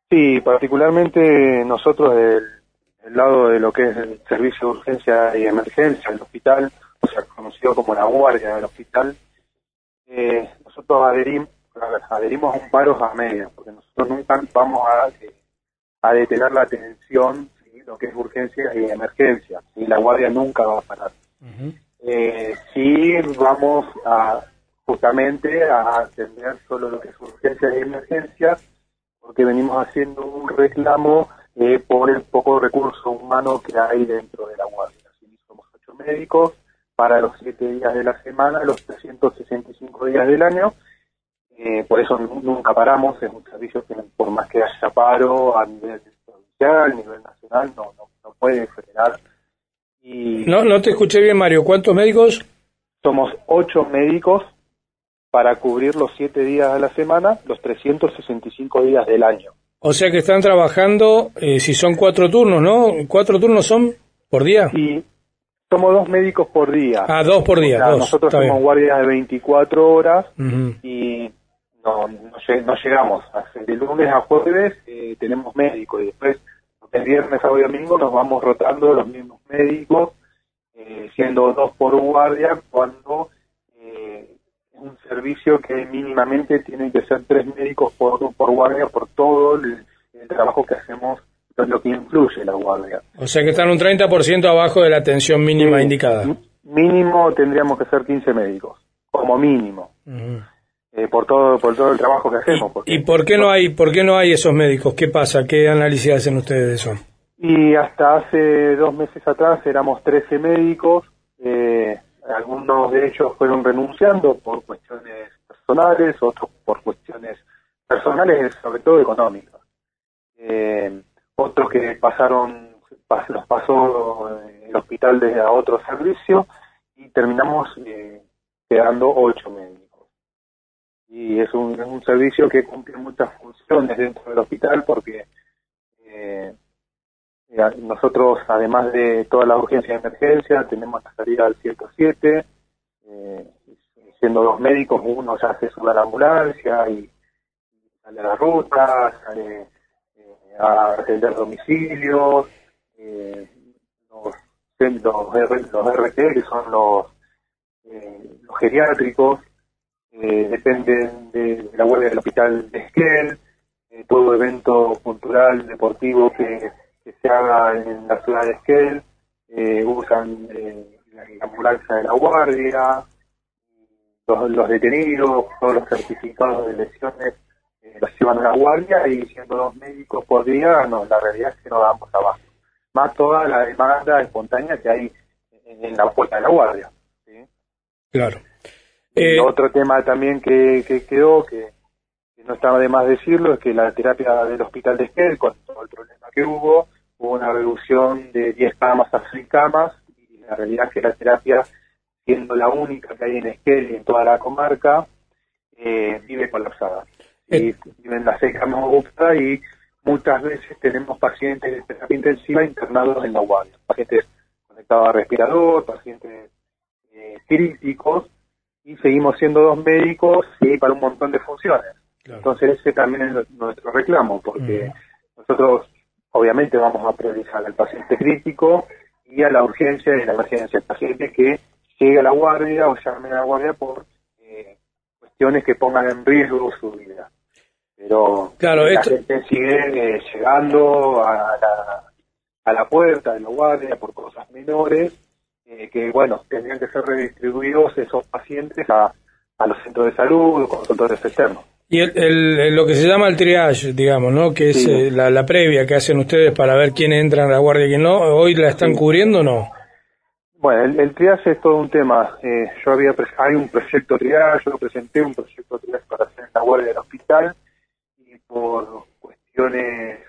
Sí, particularmente nosotros del lado de lo que es el servicio de urgencia y emergencia del hospital, o sea, conocido como la guardia del hospital, nosotros adherimos a un paro a medias, porque nosotros nunca vamos a detener la atención, ¿sí? Lo que es urgencia y emergencia, y la guardia nunca va a parar. Uh-huh. Sí vamos justamente a atender solo lo que es urgencia y emergencia, porque venimos haciendo un reclamo por el poco recurso humano que hay dentro de la guardia. Así somos 8 médicos para los 7 días de la semana, los 365 días del año. Por eso nunca paramos. Es un servicio que por más que haya paro a nivel provincial, a nivel nacional, no puede frenar. Y no te escuché bien, Mario. ¿Cuántos médicos? somos 8 médicos para cubrir los 7 días de la semana, los 365 días del año. O sea que están trabajando, si son 4 turnos, ¿no? 4 turnos son por día. Y somos 2 médicos por día. 2 por día. O sea, 2. Nosotros Está somos bien. guardias de 24 horas Uh-huh. y no llegamos. De lunes a jueves tenemos médicos y después de viernes, sábado y domingo nos vamos rotando los mismos médicos, siendo 2 por guardia, cuando es un servicio que mínimamente tienen que ser 3 médicos por guardia por todo el trabajo que hacemos, lo que influye la guardia. O sea que están un 30% abajo de la atención mínima indicada. Mínimo tendríamos que ser 15 médicos, como mínimo. Uh-huh. Por todo el trabajo que hacemos. ¿Y por qué no hay esos médicos? ¿Qué pasa? ¿Qué análisis hacen ustedes de eso? Y hasta hace 2 meses atrás éramos 13 médicos, algunos de ellos fueron renunciando por cuestiones personales, otros por cuestiones personales, sobre todo económicas. Otros que los pasó el hospital desde a otro servicio y terminamos quedando 8 médicos. Y es un servicio que cumple muchas funciones dentro del hospital porque nosotros, además de toda la urgencia y emergencia, tenemos la salida al 107, siendo 2 médicos, uno ya se sube a la ambulancia y sale a la ruta, sale a atender domicilios, los RT, que son los geriátricos, dependen de la guardia del hospital de Esquel, todo evento cultural, deportivo que se haga en la ciudad de Esquel, usan la ambulancia de la guardia, los detenidos, todos los certificados de lesiones los llevan a la guardia, y siendo 2 médicos por día, la realidad es que no damos abasto. Más toda la demanda espontánea que hay en la puerta de la guardia. ¿Sí? Claro. Y otro tema también que quedó, que no estaba de más decirlo, es que la terapia del hospital de Esquel, con todo el problema que hubo una reducción de 10 camas a 6 camas, y la realidad es que la terapia, siendo la única que hay en Esquel y en toda la comarca, vive colapsada. Y viven las 6 camas ocupadas, y muchas veces tenemos pacientes de terapia intensiva internados en la guardia, pacientes conectados a respirador, pacientes críticos, y seguimos siendo 2 médicos y para un montón de funciones. Claro. Entonces ese también es nuestro reclamo, porque nosotros obviamente vamos a priorizar al paciente crítico y a la urgencia y la emergencia, el paciente que llegue a la guardia o llame a la guardia por cuestiones que pongan en riesgo su vida. Pero claro, la gente sigue llegando a la puerta de la guardia por cosas menores, que bueno, tendrían que ser redistribuidos esos pacientes a los centros de salud o consultorios externos. Y lo que se llama el triage, digamos, ¿no? Que es sí. La previa que hacen ustedes para ver quién entra en la guardia y quién no, ¿hoy la están cubriendo o no? Bueno, el triage es todo un tema. Hay un proyecto triage, yo presenté un proyecto triage para hacer en la guardia del hospital, y por cuestiones,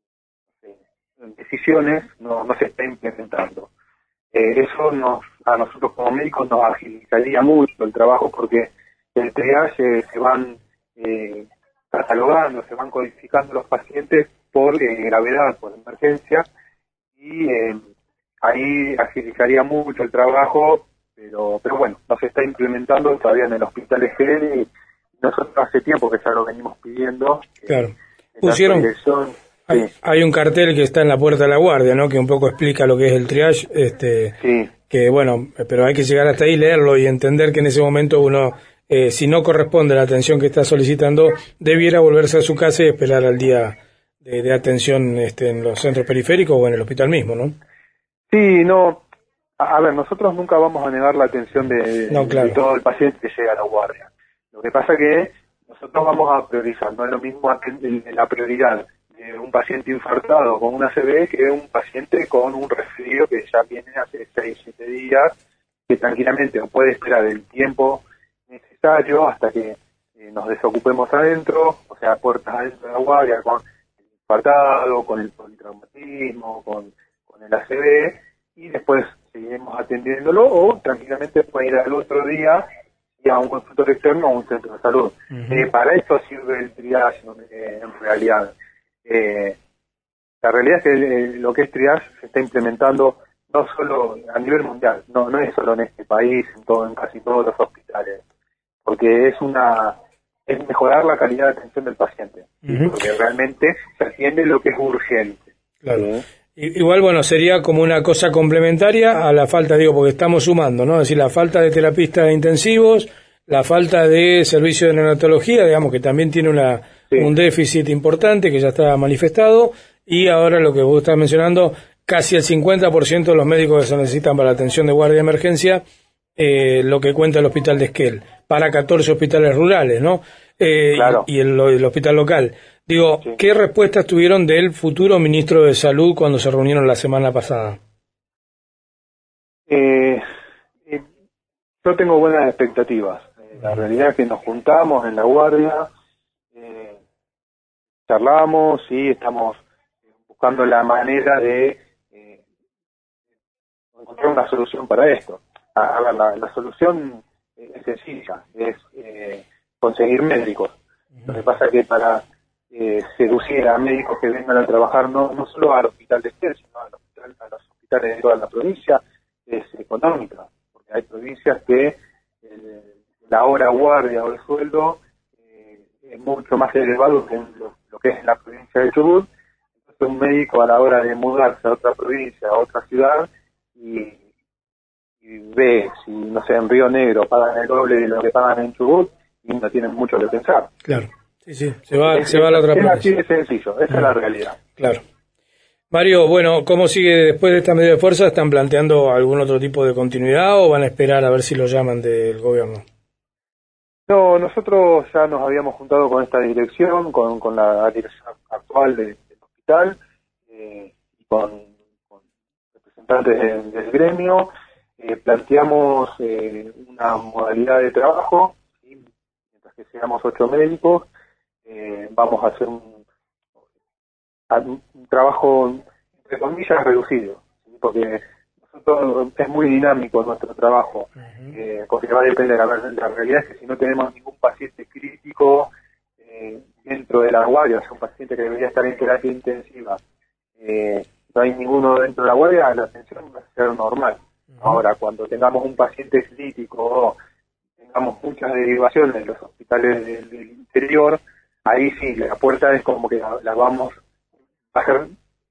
decisiones, no se está implementando. Eso a nosotros como médicos nos agilizaría mucho el trabajo, porque el triage se van catalogando, se van codificando los pacientes por gravedad, por emergencia, y ahí agilizaría mucho el trabajo, pero bueno, no se está implementando todavía en el hospital Esquel, y nosotros hace tiempo que ya lo venimos pidiendo. Claro. pusieron, dirección, hay un cartel que está en la puerta de la guardia, ¿no? Que un poco explica lo que es el triage, sí. que bueno, pero hay que llegar hasta ahí, leerlo y entender que en ese momento uno, si no corresponde la atención que está solicitando, debiera volverse a su casa y esperar al día de atención en los centros periféricos o en el hospital mismo, ¿no? Sí, no. A ver, nosotros nunca vamos a negar la atención de todo el paciente que llega a la guardia. Lo que pasa que nosotros vamos a priorizar, no es lo mismo la prioridad de un paciente infartado con una ACV que un paciente con un resfrío que ya viene hace 6-7 días, que tranquilamente puede esperar el tiempo necesario hasta que nos desocupemos adentro, o sea, puertas adentro de la guardia, con el infartado, con el politraumatismo, con el ACV, y después seguiremos atendiéndolo, o tranquilamente puede ir al otro día y a un consultorio externo o a un centro de salud. Para eso sirve el triage en realidad. La realidad es que lo que es triage se está implementando no solo a nivel mundial, no es solo en este país, en casi todos los hospitales, porque es mejorar la calidad de atención del paciente, porque realmente se atiende lo que es urgente. Claro. Igual, bueno, sería como una cosa complementaria a la falta, porque estamos sumando, ¿no? Es decir, la falta de terapistas intensivos, la falta de servicio de neonatología, digamos que también tiene un déficit importante que ya está manifestado, y ahora lo que vos estás mencionando, casi el 50% de los médicos que se necesitan para la atención de guardia de emergencia, lo que cuenta el hospital de Esquel, para 14 hospitales rurales, ¿no? Claro. Y el hospital local. Digo, ¿qué respuestas tuvieron del futuro ministro de Salud cuando se reunieron la semana pasada? Yo tengo buenas expectativas. La realidad es que nos juntamos en la guardia, charlamos y estamos buscando la manera de encontrar una solución para esto. A ver, la solución es sencilla, es conseguir médicos. Lo que pasa es que para seducir a médicos que vengan a trabajar no solo al hospital de Esquel, sino a los hospitales de toda la provincia, es económica, porque hay provincias que la hora guardia o el sueldo es mucho más elevado que lo que es la provincia de Chubut. Entonces un médico a la hora de mudarse a otra provincia, a otra ciudad, y ve si, no sé, en Río Negro pagan el doble de lo que pagan en Chubut, y no tienen mucho que pensar. Claro, sí, se va a la otra provincia. Es así de sencillo, esa es la realidad. Claro. Mario, bueno, ¿cómo sigue después de esta medida de fuerza? ¿Están planteando algún otro tipo de continuidad o van a esperar a ver si lo llaman del gobierno? No, nosotros ya nos habíamos juntado con esta dirección, con la dirección actual del hospital, y con representantes del gremio. Planteamos una modalidad de trabajo, ¿sí? Mientras que seamos 8 médicos, vamos a hacer un trabajo, entre comillas, reducido, ¿sí? Porque nosotros es muy dinámico nuestro trabajo, porque va a depender, la realidad es que si no tenemos ningún paciente crítico dentro de la guardia, o sea, un paciente que debería estar en terapia intensiva, no hay ninguno dentro de la guardia, la atención va a ser normal. Ahora, cuando tengamos un paciente crítico o tengamos muchas derivaciones en los hospitales del interior, ahí sí, la puerta es como que la vamos a hacer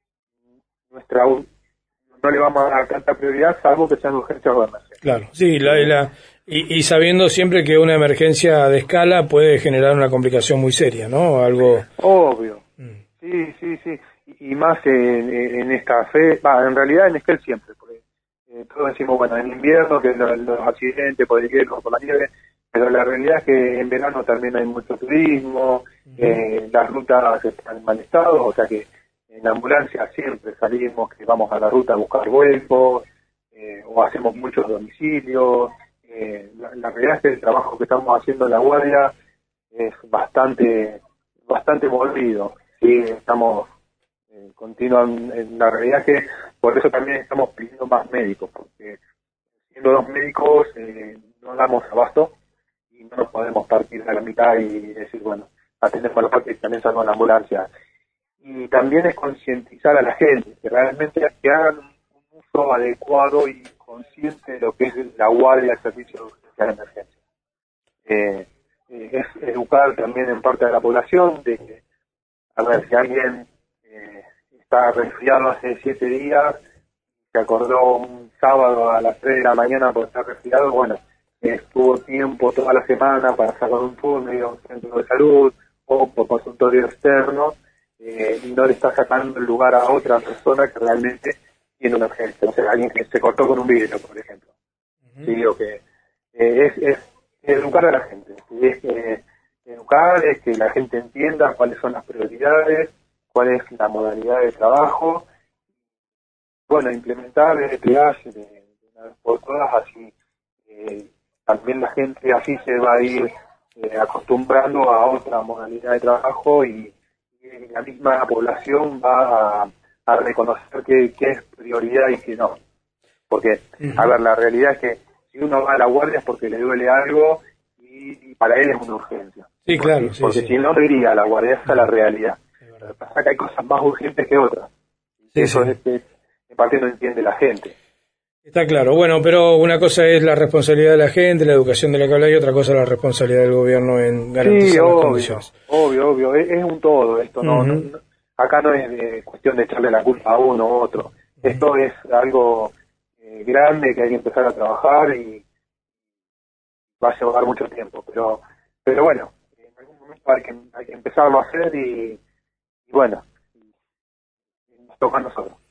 no le vamos a dar tanta prioridad, salvo que sean urgencias o emergencias. Claro, sí, y sabiendo siempre que una emergencia de escala puede generar una complicación muy seria, ¿no? Algo obvio. Sí. Y más en esta en realidad en Esquel siempre, porque todos decimos, bueno, en invierno que los accidentes por el hielo, por la nieve, pero la realidad es que en verano también hay mucho turismo, las rutas están en mal estado, o sea que en la ambulancia siempre salimos, que vamos a la ruta a buscar vuelcos, o hacemos muchos domicilios. La realidad es que el trabajo que estamos haciendo en la guardia es bastante movido. Sí, estamos continuan. La realidad es que por eso también estamos pidiendo más médicos, porque siendo los médicos no damos abasto y no nos podemos partir a la mitad y decir, bueno, atendemos a la parte y también salgo en la ambulancia. Y también es concientizar a la gente, que realmente que hagan un uso adecuado y consciente de lo que es la guardia del servicio de urgencia de emergencia. Es educar también en parte de la población de que a ver, si alguien está resfriado hace 7 días, se acordó un sábado a las 3 de la mañana por estar resfriado, bueno, estuvo tiempo toda la semana para sacar un turno, ir a un centro de salud o por consultorio externo, y no le está sacando el lugar a otra persona que realmente tiene una urgencia. O sea, alguien que se cortó con un vidrio, por ejemplo. Sí, o que es educar a la gente. ¿Sí? Es que educar, es que la gente entienda cuáles son las prioridades, cuál es la modalidad de trabajo. Bueno, implementar el triage de una vez por todas, así también la gente así se va a ir acostumbrando a otra modalidad de trabajo y la misma población va a reconocer qué es prioridad y qué no. Porque, a ver, la realidad es que si uno va a la guardia es porque le duele algo y para él es una urgencia. Sí, claro. Sí, porque sí. si no, no iría a la guardia, esa es la realidad. Lo que pasa es que hay cosas más urgentes que otras. Sí, eso sí. es que en parte no entiende la gente. Está claro. Bueno, pero una cosa es la responsabilidad de la gente, la educación de la que habla, y otra cosa es la responsabilidad del gobierno en garantizar las condiciones. Obvio. Es un todo esto. No, acá no es cuestión de echarle la culpa a uno u otro. Esto es algo grande que hay que empezar a trabajar y va a llevar mucho tiempo. Pero bueno, en algún momento hay que empezarlo a hacer y bueno, nos toca a nosotros.